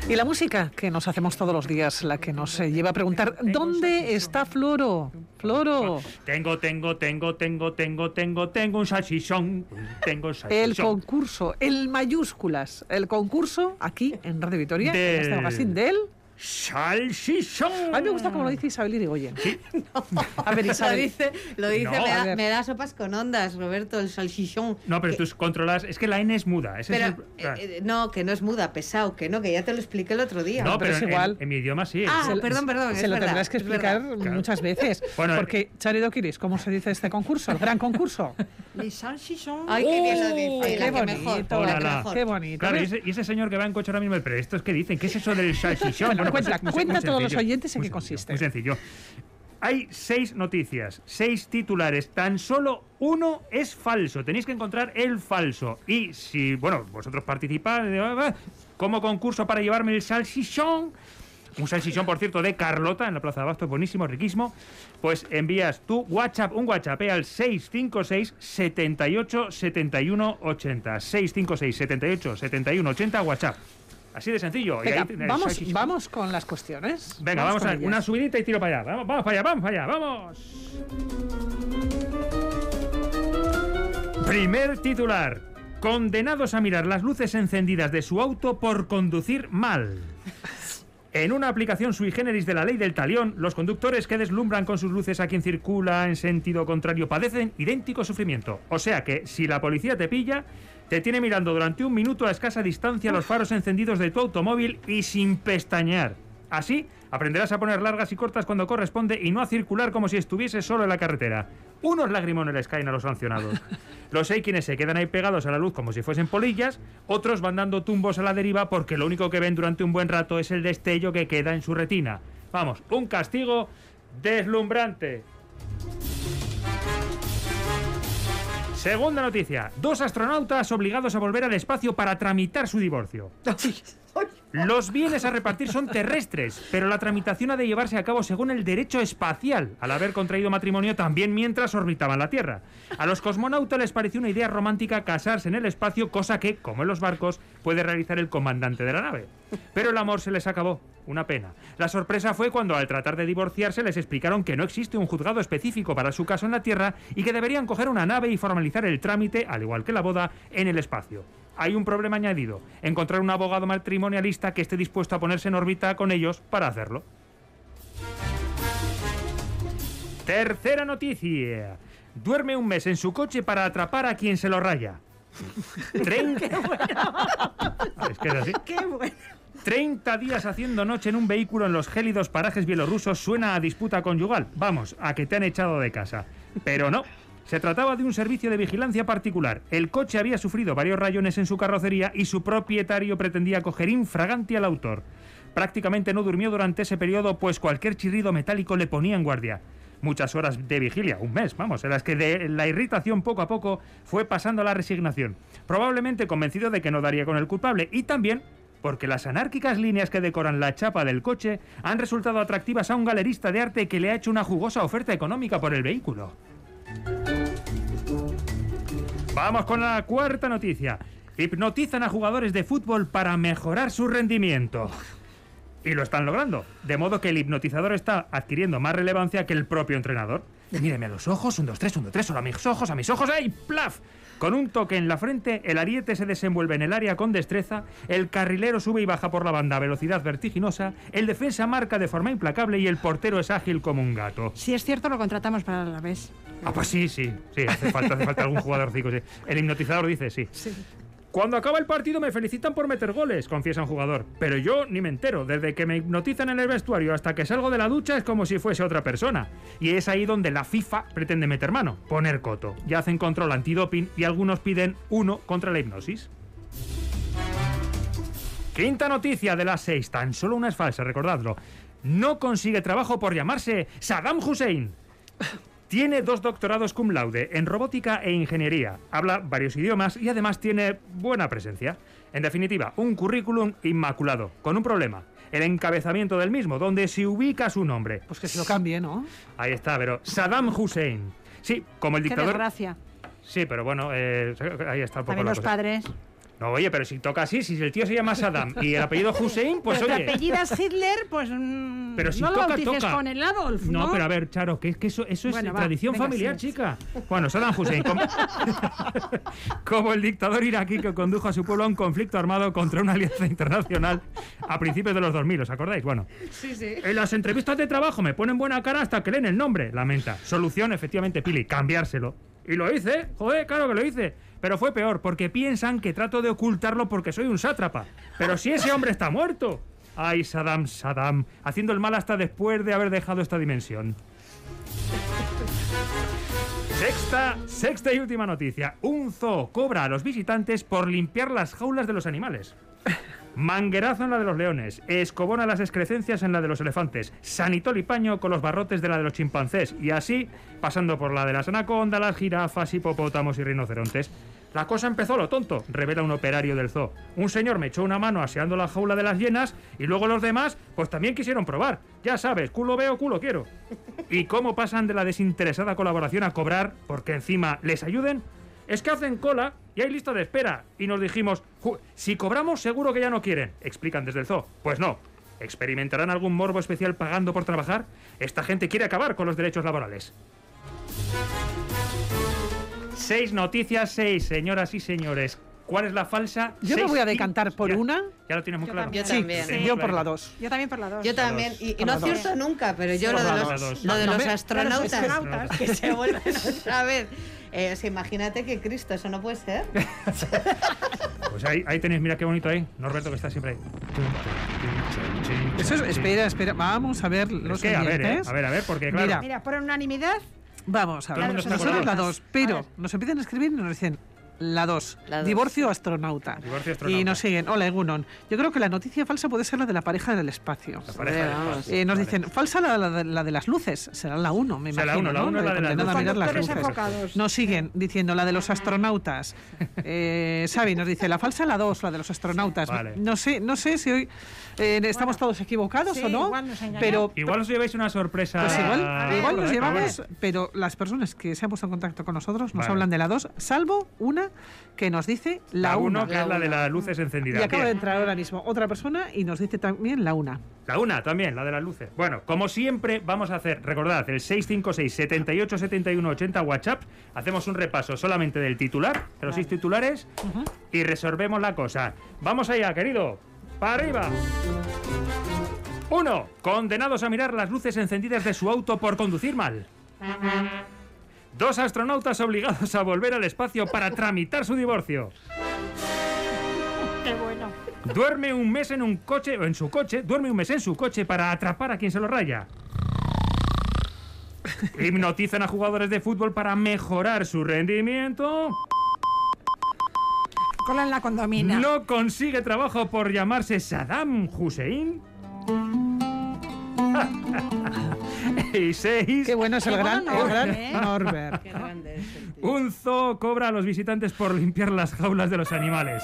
Y la música que nos hacemos todos los días, la que nos lleva a preguntar, ¿dónde está Floro? Floro. Tengo un salchichón. El concurso, el mayúsculas, el concurso aquí en Radio Vitoria, en este magazine del salchichón. A mí me gusta como lo dice Isabel Irigoyen. ¿Sí? No, A ver, Isabel. lo dice No. me da sopas con ondas, Roberto, el salchichón. No, pero tú controlas. Es que la N es muda. Ese Pero, es no, que no es muda, pesado, que ya te lo expliqué el otro día. no, pero pero es igual. en mi idioma sí. Perdón, Se es lo verdad, tendrás que es explicar verdad. muchas veces. Bueno, porque, Chari Doquiris, ¿cómo se dice este concurso? El gran concurso. Les salchichons. Ay, qué bien lo dice. Qué la que bonito, mejor, la que Hola, mejor. qué bonito. Claro, ¿Ves? y ese señor que va en coche ahora mismo, pero ¿estos qué dicen? ¿Qué es eso del salchichón? Bueno, Pues cuenta muy a todos los sencillo, oyentes en muy qué sencillo, consiste. Muy sencillo. Hay 6 noticias, 6 titulares, tan solo uno es falso. Tenéis que encontrar el falso. Y si, bueno, vosotros participáis como concurso para llevarme el salchichón, un salchichón, por cierto, de Carlota en la Plaza de Abasto, buenísimo, riquísimo, pues envías tu WhatsApp, un WhatsApp al 656 78 71 80. 656 78 71 80 WhatsApp. Así de sencillo. Venga, Y ahí tienes el salchichón. vamos con las cuestiones. Venga, vamos con a ellas. una subidita y tiro para allá. Vamos para allá, vamos para allá, vamos. Primer titular. Condenados a mirar las luces encendidas de su auto por conducir mal. En una aplicación sui generis de la ley del talión, los conductores que deslumbran con sus luces a quien circula en sentido contrario padecen idéntico sufrimiento. O sea que, si la policía te pilla, te tiene mirando durante un minuto a escasa distancia los faros encendidos de tu automóvil y sin pestañear. Así, aprenderás a poner largas y cortas cuando corresponde y no a circular como si estuviese solo en la carretera. Unos lagrimones les caen a los sancionados. Los hay quienes se quedan ahí pegados a la luz como si fuesen polillas, otros van dando tumbos a la deriva porque lo único que ven durante un buen rato es el destello que queda en su retina. Vamos, un castigo deslumbrante. Segunda noticia. 2 astronautas obligados a volver al espacio para tramitar su divorcio. Los bienes a repartir son terrestres, pero la tramitación ha de llevarse a cabo según el derecho espacial, al haber contraído matrimonio también mientras orbitaban la Tierra. A los cosmonautas les pareció una idea romántica casarse en el espacio, cosa que, como en los barcos, puede realizar el comandante de la nave. Pero el amor se les acabó. Una pena. La sorpresa fue cuando, al tratar de divorciarse, les explicaron que no existe un juzgado específico para su caso en la Tierra y que deberían coger una nave y formalizar el trámite, al igual que la boda, en el espacio. Hay un problema añadido: encontrar un abogado matrimonialista que esté dispuesto a ponerse en órbita con ellos para hacerlo. Tercera noticia. Duerme un mes en su coche para atrapar a quien se lo raya. 30... Es que es así. Qué bueno. 30 días haciendo noche en un vehículo en los gélidos parajes bielorrusos suena a disputa conyugal. Vamos, a que te han echado de casa. Pero no. Se trataba de un servicio de vigilancia particular. El coche había sufrido varios rayones en su carrocería y su propietario pretendía coger infraganti al autor. Prácticamente no durmió durante ese periodo, pues cualquier chirrido metálico le ponía en guardia. Muchas horas de vigilia, un mes, vamos, en las que de la irritación poco a poco fue pasando a la resignación. Probablemente convencido de que no daría con el culpable, y también porque las anárquicas líneas que decoran la chapa del coche han resultado atractivas a un galerista de arte que le ha hecho una jugosa oferta económica por el vehículo. Vamos con la cuarta noticia. Hipnotizan a jugadores de fútbol para mejorar su rendimiento. Y lo están logrando. De modo que el hipnotizador está adquiriendo más relevancia que el propio entrenador. Míreme a los ojos, 1, 2, 3, 1, 2, 3, solo a mis ojos, ¡ay! ¡Plaf! Con un toque en la frente, el ariete se desenvuelve en el área con destreza, el carrilero sube y baja por la banda a velocidad vertiginosa, el defensa marca de forma implacable y el portero es ágil como un gato. Si es cierto, lo contratamos para la vez. Ah, pues sí, hace falta algún jugadorcico, sí. El hipnotizador dice sí. Cuando acaba el partido me felicitan por meter goles, confiesa un jugador. Pero yo ni me entero. Desde que me hipnotizan en el vestuario hasta que salgo de la ducha es como si fuese otra persona. Y es ahí donde la FIFA pretende meter mano, poner coto. Ya hacen control antidoping y algunos piden 1 contra la hipnosis. Quinta noticia de las 6. Tan solo una es falsa, recordadlo. No consigue trabajo por llamarse Saddam Hussein. Tiene 2 doctorados cum laude en robótica e ingeniería, habla varios idiomas y además tiene buena presencia. En definitiva, un currículum inmaculado, con un problema: el encabezamiento del mismo, donde se ubica su nombre. Pues que se lo cambie, ¿no? Ahí está, pero Saddam Hussein. Sí, como el Qué dictador... desgracia. Sí, pero bueno, ahí está un poco También la los cosa. padres. No, oye, pero si toca así, si el tío se llama Saddam y el apellido Hussein, pues Pero oye... te apellidas Hitler, pues Pero si no lo toca, bautices toca. con el Adolf, ¿no? No, pero a ver, Charo, que eso es Bueno, va, tradición venga, familiar, sí. chica. Bueno, Saddam Hussein, como el dictador iraquí que condujo a su pueblo a un conflicto armado contra una alianza internacional a principios de los 2000, ¿os acordáis? Bueno, Sí, sí. en las entrevistas de trabajo me ponen buena cara hasta que leen el nombre, lamenta. Solución, efectivamente, Pili, cambiárselo. Y lo hice, joder, claro que lo hice. Pero fue peor, porque piensan que trato de ocultarlo porque soy un sátrapa. Pero si ese hombre está muerto. Ay, Saddam, haciendo el mal hasta después de haber dejado esta dimensión. Sexta y última noticia. Un zoo cobra a los visitantes por limpiar las jaulas de los animales. Manguerazo en la de los leones, escobón a las excrecencias en la de los elefantes, sanitol y paño con los barrotes de la de los chimpancés, y así pasando por la de las anacondas, las jirafas, hipopótamos y rinocerontes. La cosa empezó lo tonto, revela un operario del zoo. Un señor me echó una mano aseando la jaula de las hienas y luego los demás pues también quisieron probar. Ya sabes, culo veo, culo quiero. ¿Y cómo pasan de la desinteresada colaboración a cobrar porque encima les ayuden? Es que hacen cola y hay lista de espera. Y nos dijimos, si cobramos seguro que ya no quieren. Explican desde el zoo. Pues no. ¿Experimentarán algún morbo especial pagando por trabajar? Esta gente quiere acabar con los derechos laborales. 6 noticias, 6, señoras y señores. ¿Cuál es la falsa? Yo me 6 voy a decantar por una. Ya lo tienes muy Yo claro. Yo Sí, también. sí, yo por la 2. Yo también por la 2. Yo también. Y Por no la dos. acierto nunca, pero yo Por lo de la los, dos. lo de No, los me- astronautas. astronautas. Que se vuelven otra vez. O sea, imagínate que Cristo, eso no puede ser. Pues ahí tenéis, mira qué bonito ahí. Norberto que está siempre ahí. Eso es, espera, vamos a ver los Es que, a ver, siguientes. a ver, porque claro. Mira. Mira, por unanimidad, Vamos a Todo el ver. mundo está Nosotros con la la 2, A pero ver. nos empiezan a escribir y nos dicen la 2. La dos. Divorcio astronauta. Divorcio astronauta. Y nos siguen. Hola, Egunon. Yo creo que la noticia falsa puede ser la de la pareja del espacio. La pareja del Vamos. espacio. Nos Vale. dicen, falsa la de las luces. Será la 1, me O sea, la imagino. uno, la ¿no? uno es la de las Condenada a mirar las conductores luces. enfocados. Nos siguen diciendo la de los astronautas. Xavi nos dice, la falsa la 2, la de los astronautas. Vale. No sé si hoy estamos todos equivocados sí, o no, igual nos engañó. pero Igual os lleváis una sorpresa. pues igual Ah, nos ah, llevamos, bueno. pero las personas que se han puesto en contacto con nosotros nos Vale. hablan de la 2, salvo una que nos dice la 1. que es la de uno. las luces Y encendidas. acaba de Bien. entrar ahora mismo otra persona y nos dice también la 1. La una también, la de las luces. Bueno, como siempre, vamos a hacer, recordad, el 656 78 71 80 WhatsApp. Hacemos un repaso solamente del titular, de los 6 titulares, y resolvemos la cosa. Vamos allá, querido. ¡Para arriba! 1. Condenados a mirar las luces encendidas de su auto por conducir mal. 2 astronautas obligados a volver al espacio para tramitar su divorcio. qué bueno. Duerme un mes en un coche, o en su coche, duerme un mes en su coche para atrapar a quien se lo raya. Hipnotizan a jugadores de fútbol para mejorar su rendimiento. Cola en la condomina. No consigue trabajo por llamarse Saddam Hussein. Y 6. Qué bueno es el Qué gran, bueno, el gran ¿eh? Norbert. Qué grande es el tío. Un zoo cobra a los visitantes por limpiar las jaulas de los animales.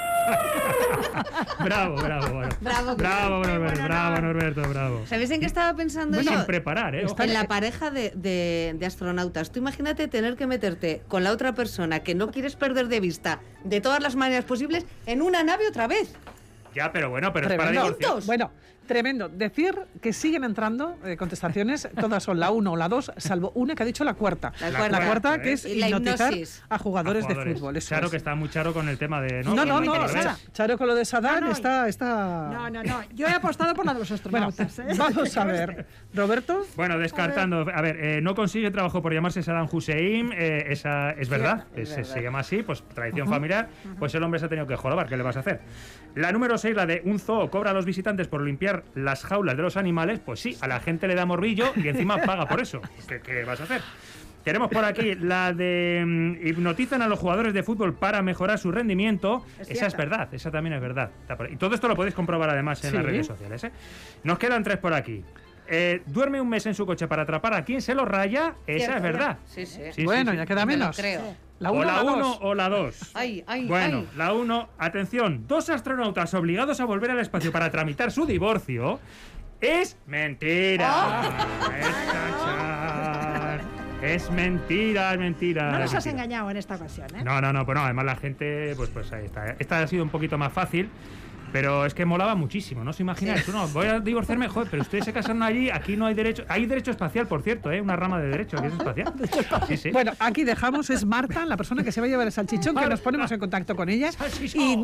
Bravo, bueno. Bravo, Bravo, Norberto, bravo. ¿Sabéis en qué estaba pensando Sin yo? preparar, ¿eh? Ojo. En la pareja de astronautas. Tú imagínate tener que meterte con la otra persona que no quieres perder de vista de todas las maneras posibles en una nave otra vez. Ya, pero bueno, pero es para Tremendo. divorciar. Bueno, tremendo. Decir que siguen entrando contestaciones, todas son la 1 o la 2, salvo una que ha dicho la cuarta. La cuarta. La cuarta, que es Y la hipnotizar hipnosis. a jugadores de Jugadores. fútbol. Eso Charo, es. que está muy charo con el tema de... No, Con no, el no, revés. Charo con lo de Saddam No, no. está... No. Yo he apostado por la de los Bueno, astronautas. ¿eh? vamos a ver. Roberto, Bueno, descartando. A ver, no consigue trabajo por llamarse Saddam Hussein. Esa es verdad. es verdad. Se llama así, pues tradición familiar. Pues el hombre se ha tenido que jorobar. ¿Qué le vas a hacer? La número 6, la de un zoo cobra a los visitantes por limpiar las jaulas de los animales. Pues sí, a la gente le da morbillo y encima paga por eso. ¿Qué vas a hacer? Tenemos por aquí la de hipnotizan a los jugadores de fútbol para mejorar su rendimiento. Esa es verdad, esa también es verdad. Y todo esto lo podéis comprobar además en Sí. las redes sociales, ¿eh? Nos quedan 3 por aquí. Duerme un mes en su coche para atrapar a quien se lo raya. Esa Cierto. es verdad. Sí, sí. Sí, bueno, sí. ya queda Me lo menos. creo. La O 1 la o la 1 2. o la 2. Ay, ay, Bueno, ay. la 1, atención, 2 astronautas obligados a volver al espacio para tramitar su divorcio es mentira. Esta, Char. Es mentira, es mentira. No nos es has mentira. engañado en esta ocasión, ¿eh? No, pues no, además la gente, pues ahí está. Esta ha sido un poquito más fácil, pero es que molaba muchísimo, ¿no os imagináis? Sí. Tú no, voy a divorciarme, joder, pero ustedes se casaron allí, aquí no hay derecho. Hay derecho espacial, por cierto, una rama de derecho que es espacial. Sí, sí. Bueno, aquí dejamos, es Marta, la persona que se va a llevar el salchichón, que nos ponemos en contacto con ella. ¡Salchichón! Y